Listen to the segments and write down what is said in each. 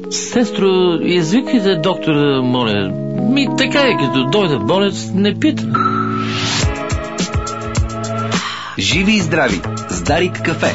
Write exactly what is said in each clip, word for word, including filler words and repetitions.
Сестро, извикайте доктора, моля. Ми така е, като дойде болец, не пита. Живи и здрави с Дарик кафе.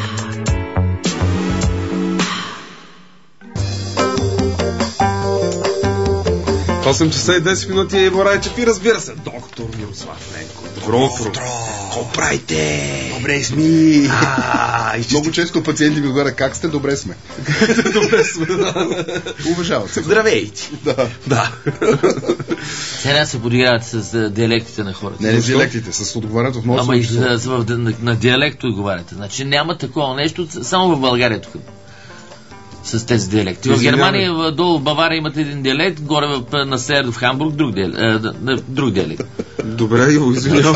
осем часа и десет минути и Иво Райчев и разбира се, доктор Мирослав Ненков. Добро утро. Оправите! Добре сме! А, Много често пациенти ми говорят, как сте, добре сме. Добре сме, да. Уважават се. Здравейте! Да. Да. Сега се подиграват с диалектите на хората. Не, не с диалектите, с отговарянето в много. Ама и за, за, на, на диалект отговаряте. Значи няма такова нещо, само в България тук. С тези диалекти. В Германия, долу в Бавария имате един диалект, горе в, на север в Хамбург друг диалект. Е, друг диалект. Добре, Иво, извинявам.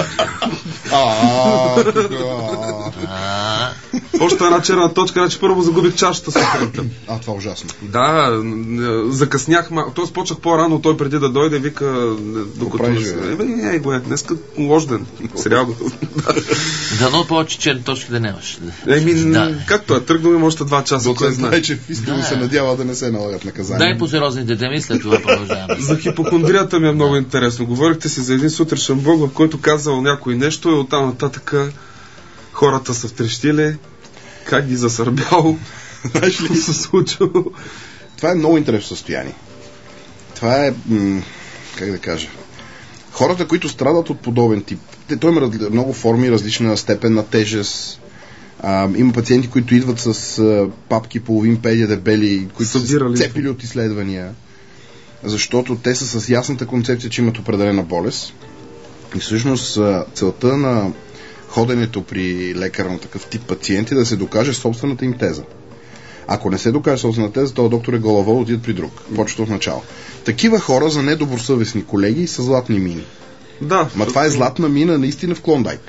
Още една черна точка, значи първо загубих чашата сутринта. А, това е ужасно. Да, закъснях, т.е. почнах по-рано, той преди да дойде, вика, докато не се... Ебе, не, го е, днеска ложден. Сериал. Дано повече черни точки да нямаш. Еми, да. Както е, тръгнал още два часа. Кой знае, че в искрено се надява да не се налагат наказания. Дай по сериозните теми, след това продължаваме. За хипохондрията ми е много интересно. Говорихте си за един сутрешен блог, в който казал някой нещо и оттам нататък хората са втрещили, как ги засърбял, знаеш ли се случило. Това е много интересно състояние. Това е, м- как да кажа, хората, които страдат от подобен тип, той има много форми, различна степен на тежест. А, има пациенти, които идват с а, папки половин педия дебели, които са цепили от изследвания, защото те са с ясната концепция, че имат определена болест. И всъщност целта на ходенето при лекар на такъв тип пациенти е да се докаже собствената им теза. Ако не се докаже собствената теза, този доктор е главол, отидат при друг. Почва от начало. Такива хора за недобросъвестни колеги са златни мини. Да. Ма това е златна мина наистина в Клондайк.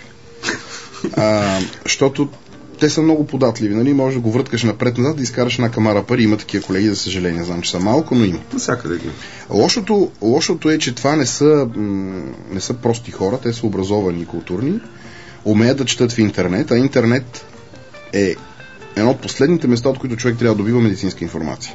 А, защото те са много податливи, нали? Може да го върткаш напред-назад да изкараш една камара пари. Има такива колеги, за съжаление. Знам, че са малко, но има. Навсякъде ги. Лошото, лошото е, че това не са, м- не са прости хора, те са образовани и културни, умеят да четат в интернет, а интернет е едно от последните места, от които човек трябва да добива медицинска информация.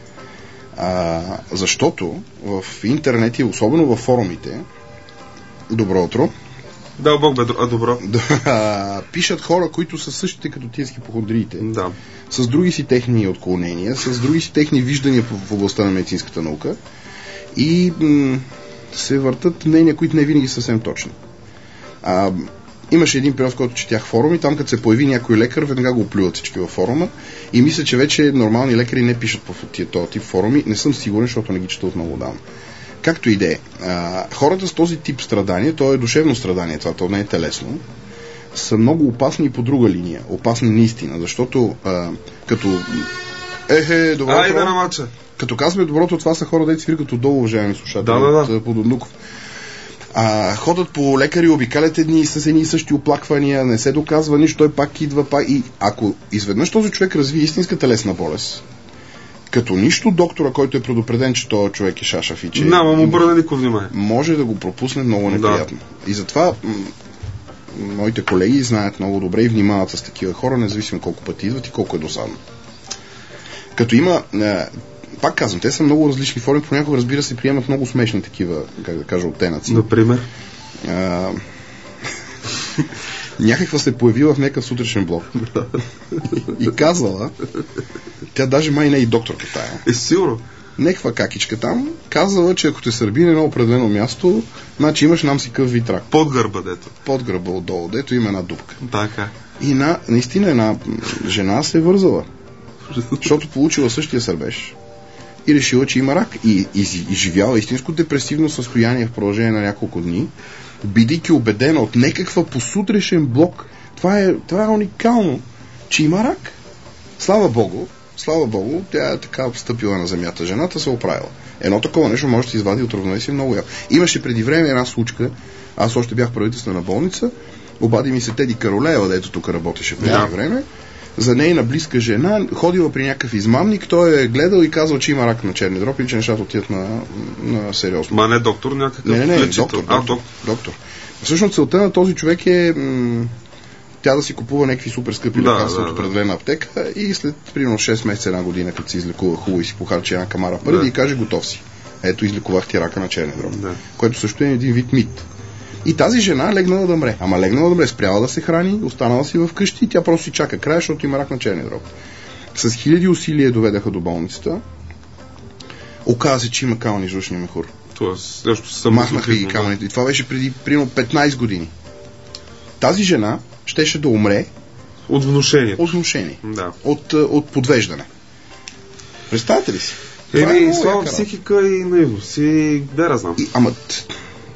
А, защото в интернет и особено във форумите, добро утро, да, Бог бе, а добро. Да, пишат хора, които са същите като тия с хипохондриите. Да. С други си техни отклонения, с други си техни виждания в областта на медицинската наука и м- се въртат мнения, които не винаги са съвсем точни. А, имаше един период, в който четях форуми, там като се появи някой лекар, веднага го оплюват всички във форума и мисля, че вече нормални лекари не пишат по тия този тип форуми. Не съм сигурен, защото не ги чета от много давно. Както и да е, хората с този тип страдание, то е душевно страдание, това то не е телесно, са много опасни и по друга линия. Опасни наистина, защото а, като ехе, доброто, Айде на мача. Като казваме доброто, това са хора, дето свиркат отдолу, уважаеми слушатели, да, да, да. от Пододнуков. А, ходят по лекари, обикалят едни с едни и същи оплаквания, не се доказва нищо, той пак идва, пак и ако изведнъж този човек развие истинска телесна болест, като нищо доктора, който е предупреден, че този човек е шашав и че... Няма му обърне никой внимание. Може да го пропусне много неприятно. Да. И затова м- моите колеги знаят много добре и внимават с такива хора, независимо колко пъти идват и колко е досадно. Като има... Е, пак казвам, те са много различни форми, понякога, разбира се, приемат много смешни такива, как да кажа, оттенъци. Например? А, някаква се появила в някакъв сутрешен блог и казала, тя даже май не е и докторка тая. Е, сигурно. Неква какичка там, казала, че ако те сърби на едно определено място, значи имаш нам си къв витрак. Под гърба, дето. Под гърба отдолу, дето има една дупка. Така. И на, наистина една жена се е вързала, защото получила същия сърбеж и решила, че има рак. И, и, и живяла истинско депресивно състояние в продължение на няколко дни, бидейки убедена от някаква посутрешен блок. Това е, това е уникално, че има рак. Слава Богу, слава Богу, тя е така встъпила на земята. Жената се оправила. Едно такова нещо може да се извади от равновесие много яко. Имаше преди време една случка, аз още бях правителствена болница, обади ми се Теди Каролеева, дето тук работеше преди yeah. време, за нейна близка жена, ходила при някакъв измамник, той е гледал и казал, че има рак на черни дропи и че нещата отиват на, на сериозно. Ма не доктор, някакъв не, не, не, лечител. доктор, а, доктор, доктор. Всъщност целта на този човек е м- тя да си купува някакви супер скъпи Да, лекарства да, от да. определена аптека и след примерно шест месеца, една година, като се излекува хубаво и си похарчи една камара пари, Да. да и каже готов си. Ето, излекувах ти рака на черния дроб. Да. Което също е един вид мит. И тази жена легнала да мре. Ама легнала да мре, спряла да се храни, останала си в къщи и тя просто си чака края, защото има рак на черния дроб. С хиляди усилия доведаха до болницата. Оказа се, че има камъни жлъчния мехур. Тоест, нещо само. Махнаха ги камъните. И това беше преди примерно петнайсет години. Тази жена щеше да умре От внушение. от внушение. Да. От, от подвеждане. Представете ли си? Това е Еми, много слава яка психика и наивност. И да, знам. И, ама, т-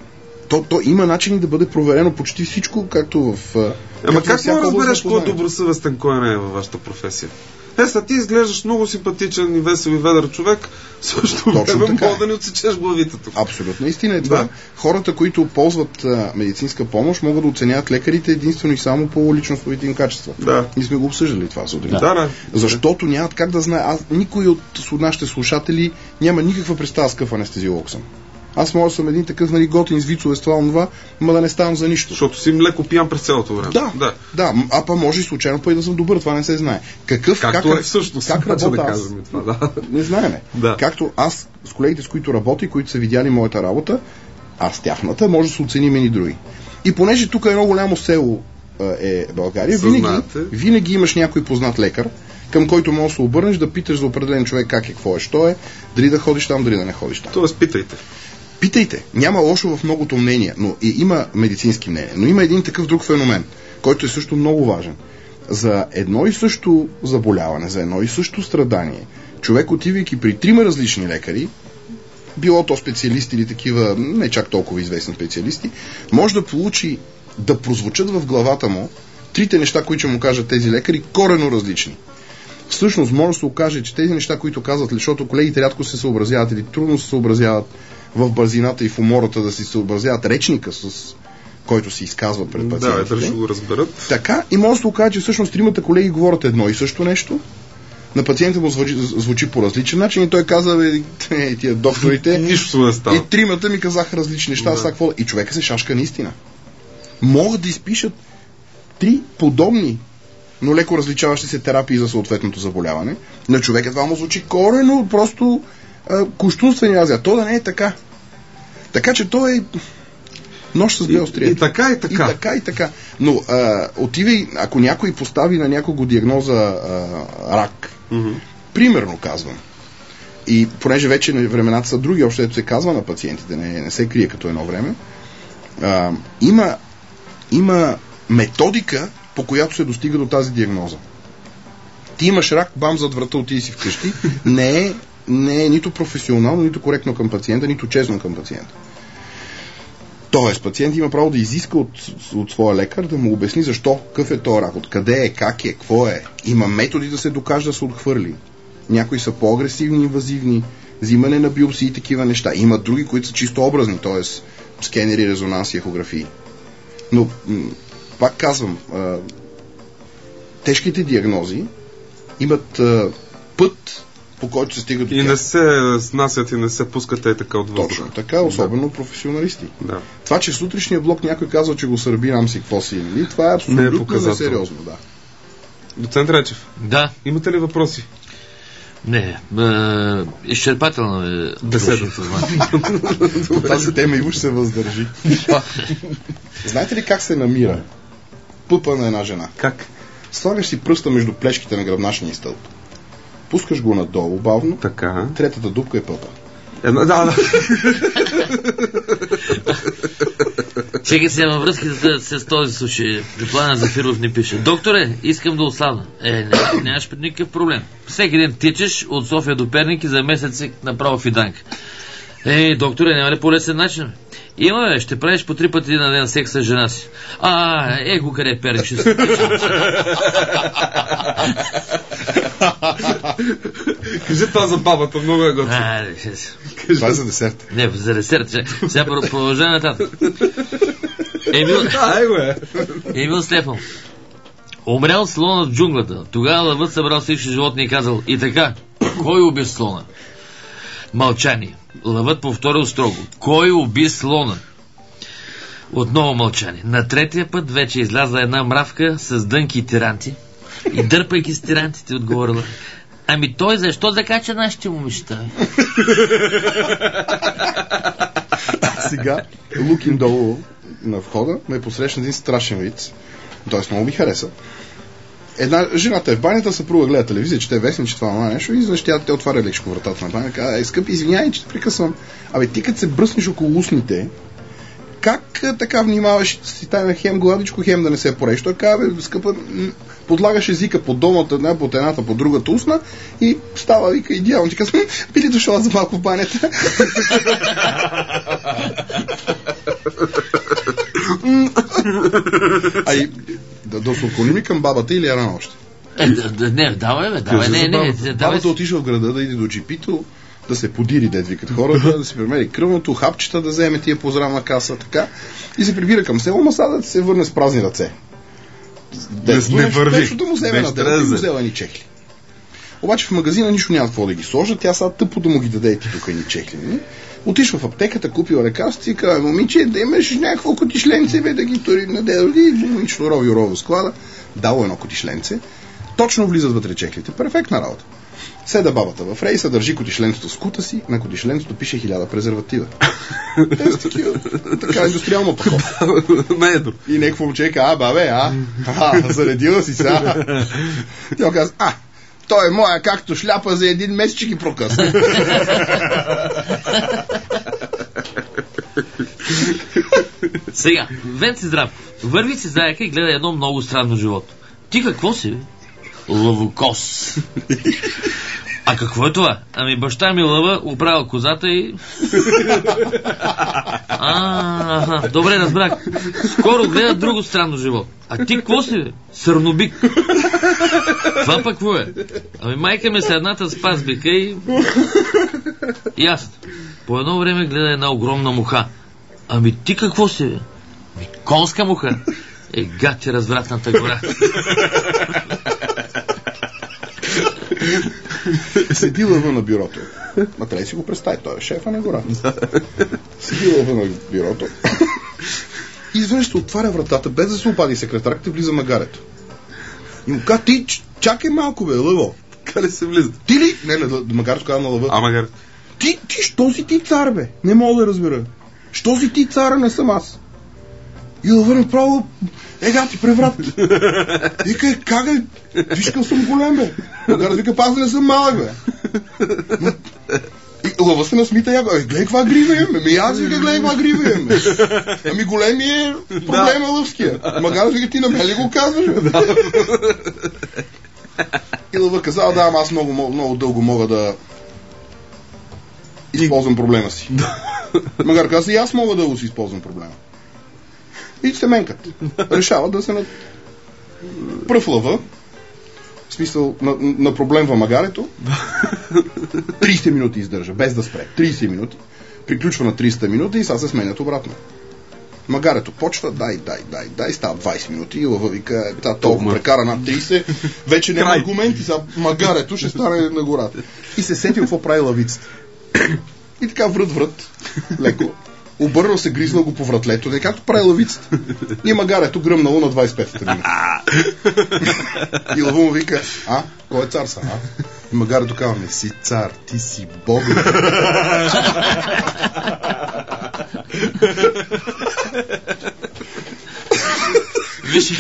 то, то има начини да бъде проверено почти всичко, както в... а, Ама както във как всяка мога да област разбереш на кой е познание? добросъвестен, кой не е във вашата професия? Е, са ти изглеждаш много симпатичен и весел и ведър човек, също Точно време така. мога да ни отсечеш главите тук. Абсолютно истина е това. Да. Хората, които ползват а, медицинска помощ, могат да оценяват лекарите единствено и само по личностовите им качества. Да. Ние сме го обсъждали това сутрин. Да, да. Защото нямат как да знае. Аз, никой от нашите слушатели няма никаква представа с какъв анестезиолог съм. Аз мога да съм един такъв, нали, готин с вицове с това, това, ма да не ставам за нищо. Защото си леко пиян през цялото време. Да, да. да, а па може и случайно па и да съм добър, това не се знае. Какъв, Както как, е всъщност, как обаче работя да аз? кажем това, да. Не знаеме. Да. Както аз с колегите, с които работя и които са видяли моята работа, аз тяхната, може да се оценим и други. И понеже тук е едно голямо село е България, винаги, Съзнаете. винаги имаш някой познат лекар, към който можеш да се обърнеш да питаш за определен човек как е, какво е, що е, дали да ходиш там, дали да не ходиш там. Тоест, питайте. Питайте. Няма лошо в многото мнения, но и има медицински мнения. Но има един такъв друг феномен, който е също много важен. За едно и също заболяване, за едно и също страдание, човек, отивайки при трима различни лекари, било то специалисти или такива не чак толкова известни специалисти, може да получи, да прозвучат в главата му трите неща, които ще му кажат тези лекари, коренно различни. Всъщност може да се окаже, че тези неща, които казват, защото колегите рядко се съобразяват или трудно се съобразяват в бързината и в умората да си съобразяват речника, с който се изказва пред пациентите. Да, да ще го разберат. Така, и може да се окаже, че всъщност тримата колеги говорят едно и също нещо, на пациента му звучи, звучи по различен начин и той каза, бе, е, тия докторите, Нищо не става. и тримата ми казаха различни неща, Да. да. Какво... и човека се шашка наистина. Могат да изпишат три подобни, но леко различаващи се терапии за съответното заболяване. На човека това му звучи корено, просто а, кощунствени разя. То да не е така. Така че то е нощ с две острия. И, и така, и така. И така, и така. Но а, отивай, ако някой постави на някого диагноза а, рак, Мгм. примерно казвам, и понеже вече времената са други, още ето се казва на пациентите, не, не се крие като едно време, а, има, има методика, по която се достига до тази диагноза. Ти имаш рак, бам, зад врата, отиди си вкъщи, не е, не е нито професионално, нито коректно към пациента, нито честно към пациента. Тоест, пациент има право да изиска от, от своя лекар да му обясни защо, какъв е този рак, откъде е, как е, какво е. Има методи да се докаже да се отхвърли. Някои са по-агресивни, инвазивни, взимане на биопсии и такива неща. Има други, които са чисто образни, т.е. скенери, резонанси, ехографии. Но, м- пак казвам, а, тежките диагнози имат а, път, по който се стига до И тях. не се снасят и не се пускат е така от въздуха. Точно така, особено професионалисти. Да. Това, че в сутрешния блок някой казва, че го сърбирам си, какво си, нали? Това е абсолютно показателно. несериозно, да. Доцент Речев, Да, имате ли въпроси? не, е, изчерпателно е Беседа. информация. По тази тема Иво ще се въздържи. Знаете ли как се намира пъпа на една жена? Как? Слагаш си пръста между плешките на гръбначния стълб. Пускаш го надолу бавно, Така. третата дупка е пъпа. Една, да, да. Чекай се във връзката с, с този случай. Плана Зафиров ни пише: докторе, искам да ослабна. Е, не, нямаш никакъв проблем. Всеки ден тичаш от София до Перник и за месец си направо фиданка. Е, докторе, няма ли по-лесен начин? Има, бе, ще правиш по три пъти на ден секс с жена си. А, е го къде е Перник, ще се... Кажи това за бабата, много е готово. А, не, ще се- Това е за десерт. не, за десерт. че- Сега про- продължаваме нататък. Емил, Ай го е. Емил Стефан. Умрял слонът в джунглата. Тогава лъвът събрал всички животни и казал: и така, кой уби слона? Мълчание. Лъвът повторил строго: кой уби слона? Отново мълчание. На третия път вече излязла една мравка с дънки и тиранти и дърпайки с тирантите отговорила: ами той защо закача нашите момичета? Сега, лукин долу на входа, ме посрещна един страшен вид. Тоест много ми хареса. Една жената е в банята, съпруга гледа телевизия, чете вестник, че това това нещо и изведнъж тя те отваря лекшко вратата на банята. Казва: ей, скъпи, извиняй, че те прекъсвам. Абе, ти като се бръснеш около устните, как така внимаваш си тайна хем гладичко, хем да не се пореш? Той казва: бе, скъпа, подлагаш езика под долната една, под едната, под другата устна и става, вика, идеално. Ти казва: би ли дошла за малко в банята? Ай, да, да се отклоним към бабата или е рано още? Е, да, не, давай, бе, давай, не, не, не. Бабата отишла в града да иде до джипито, да се подири, дед викат хората, да си премери кръвното, хапчета да вземе тия по здравна каса, така, и се прибира към село, ма сега да се върне с празни ръце. Дет, не върви. Нещо да му вземе на дело, и му взела ни чехли. Обаче в магазина нищо няма какво да ги сложа, тя сега тъпо да му ги даде ти тук ни чехли. Не? Отишва в аптеката, купила лекарство и казва: момиче, да имаш някакво котишленце, бе, да ги тори на дело, и момичето рови рово склада, дало едно котишленце, точно влизат вътре чехлите. Перфектна работа. Седа бабата в рейса, държи котишленцето с кута си, на котишленцето пише хиляда презерватива. Те са такива, така индустриално пахо. И някакво момче казва: а, бабе, а, а, заредила си сега. Тя казва: а, той е моя, както шляпа за един месец, че ги прокъсна. Сега, Венци Здравков върви си заека и гледа едно много странно животно. Ти какво си, бе? Лъвокос. А какво е това? Ами баща ми лъва, оправил козата и... А, аха, добре, разбрах. Скоро гледа друго странно животно. А ти какво си, бе? Сърнобик. Това пък какво е? Ами майка ми с едната спас бика и... Ясно. По едно време гледа една огромна муха. Ами ти какво си, бе? Ми конска муха. Е, гати развратната гора. Седи лъва на бюрото. Ма трябва да си го представи, той е шефа на гората. Седи лъва на бюрото. И изведнъж се отваря вратата, без да се обади секретарката, влиза магарето. И му казва: ти, чакай малко, бе, лъво. Къде се влиза? Ти ли? Не, не, магарето казва на лъва. А, магарето. Ти, ти, що си ти цар, бе? Не мога да разбера. Що си ти цара, не съм аз? И лъва направо: ега ти преврат. Вика: как е? Виж къв съм голем, бе. Магара вика: аз не съм малък, бе. И лъва се насмита яко: гледай каква грива имаме. Ми аз вика: гледай каква грива имаме. Ами големи е проблема лъвския. Магара вика: ти на мен ли го казваш, бе? И лъва казал: да, аз много, много дълго мога да използвам проблема си. Магар каза: и аз мога да го си използвам проблема. И се менкат. Решават да се на... пръв лъва, в смисъл на, на проблем в магарето, трийсет минути издържа, без да спре. трийсет минути. Приключва на трийсет минути и сега се сменят обратно. Магарето почва: дай, дай, дай, дай, става двайсет минути и лъва вика: та толкова прекара над трийсет, вече няма аргументи, сега магарето ще стане на гората. И се сетил какво прави лъвицата. И така врат-врат, леко. Обърнал се, гризнал го по вратлето, не както прави лъвицата. И магарето гръмнало на двайсет и петата минута. И лъва му вика: а, кой е цар са, а? И магарето казва: не си цар, ти си бог. Виж,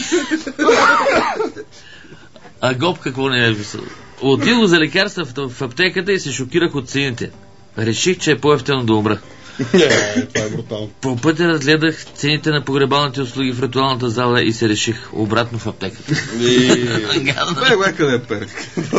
а Гоб какво не е висъл? Отидох за лекарства в аптеката и се шокирах от цените. Реших, че е по-ефтено да умра. Не, това е брутално. По пътя разгледах цените на погребалните услуги в ритуалната зала и се реших обратно в аптеката. Бе, къде е перк?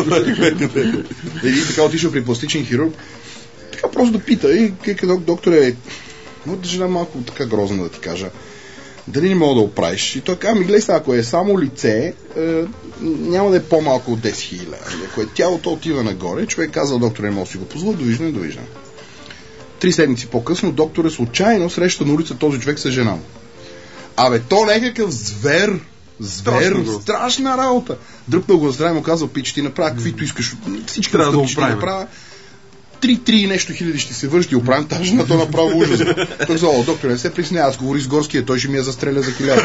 И така отишъл при пластичен хирург. Така просто да пита: и как доктор е, моята жена малко така грозна да ти кажа, дали не мога да оправиш? И той казва: ми гледай, ако е само лице, е, няма да е по-малко от десет хиляди. Ако е тялото, отива нагоре. Човек казал: доктор, не мога да си го позволя, довиждане, довиждане. Три седмици по-късно доктор случайно среща на улица този човек с жена му. Абе, то някакъв звер, звер, страшна, страшна работа. Дръпнал го на здраве, му казал: пич, ти направя каквито искаш, всички трябва да го направя. три-три нещо хиляди ще се върши и оправим тази жена, то направо ужас. Той казал, доктор, не се присня, аз говори с Горския, той ще ми я застреля за хиляда.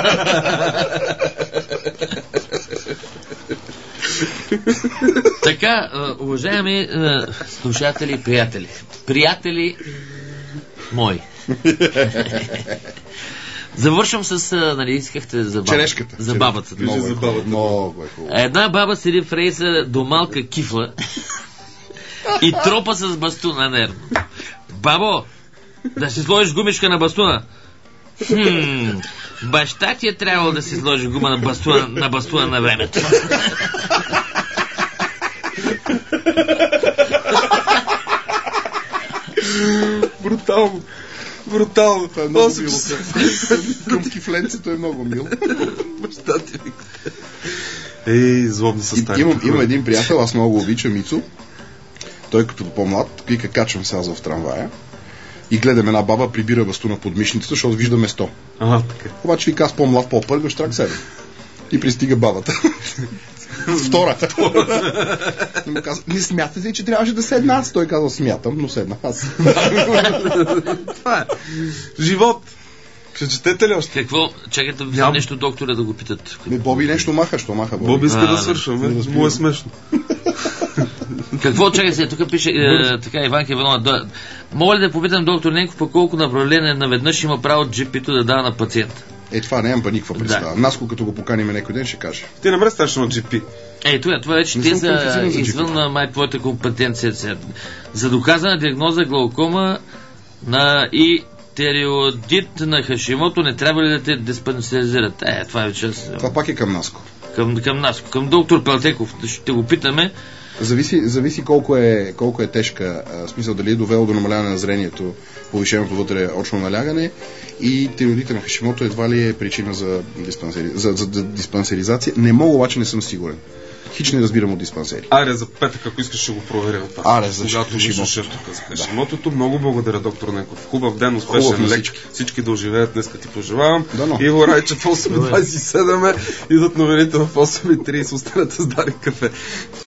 Така, уважаеми слушатели и приятели, приятели мои, завършвам с, нали, искахте за бабата. Черешката. За бабата. Много е хубаво. Много е хубаво. Една баба седи в рейса до малка кифла и тропа с бастуна нервно. Бабо, да си сложиш гумичка на бастуна. Хм, баща ти е трябвало да си сложи гума на бастуна на, бастуна на времето. Брутално. Брутално. Това е много мило. Към кифленцето е много мило. Баща ти вика. Ей, злобни са стари. Имам, имам един приятел, аз много го обичам, Мицо. Той като по-млад, вика, качвам се аз в трамвая и гледам една баба прибира бастуна под мишницата, защото вижда место. Ага, така. Обаче вика, аз по-млад, по-пъргаш, трак себе. И пристига бабата. Втора. Му каза, не смятате ли, че трябваше да седна аз? Той казал, смятам, но седна аз. Това е. Живот. Ще четете ли още? Какво? Чакайте Ням. нещо доктора да го питат. Не, Боби нещо маха, що маха Боби? Боби иска А, да да. свършваме. Да, Му е смешно. Какво? Чакай се, тук пише е, така Иванка Иванова. Да, мога ли да попитам доктор Ненков по колко направления наведнъж има право джи пи-то да дава на пациента? Е, това нямам па никаква представа. Да. Наско, като го поканим някой ден, ще каже. Ти не ме ставаш на джи пи. Е, това, това вече Не те съм са квалифициран за извън джи пи. на май твоята компетенция. Сега. За доказана диагноза глаукома на и териодит на Хашимото не трябва ли да те диспансеризират? Е, това вече Това пак е към Наско. към, към нас, към доктор Пелтеков. Ще го питаме. Зависи, зависи колко, е, колко е тежка, а, смисъл дали е довело до намаляване на зрението, повишеното вътре очно налягане и териодита на Хашимото едва ли е причина за, диспансери, за, за, за диспансеризация. Не мога, обаче не съм сигурен. Хич не разбирам от диспансери. Аре, за петък, ако искаш, ще го проверим това. Аре, за Когато Хашимотото. виждаш тук за Хашимотото. Много благодаря, доктор Ненков. Хубав ден, успешен Хубав на лек. всички. Всички да оживеят, днеска ти пожелавам. Дано. Иво Райчев, осем двайсет и седем. Идат новините в осем и трийсет. Останете с Дарик кафе.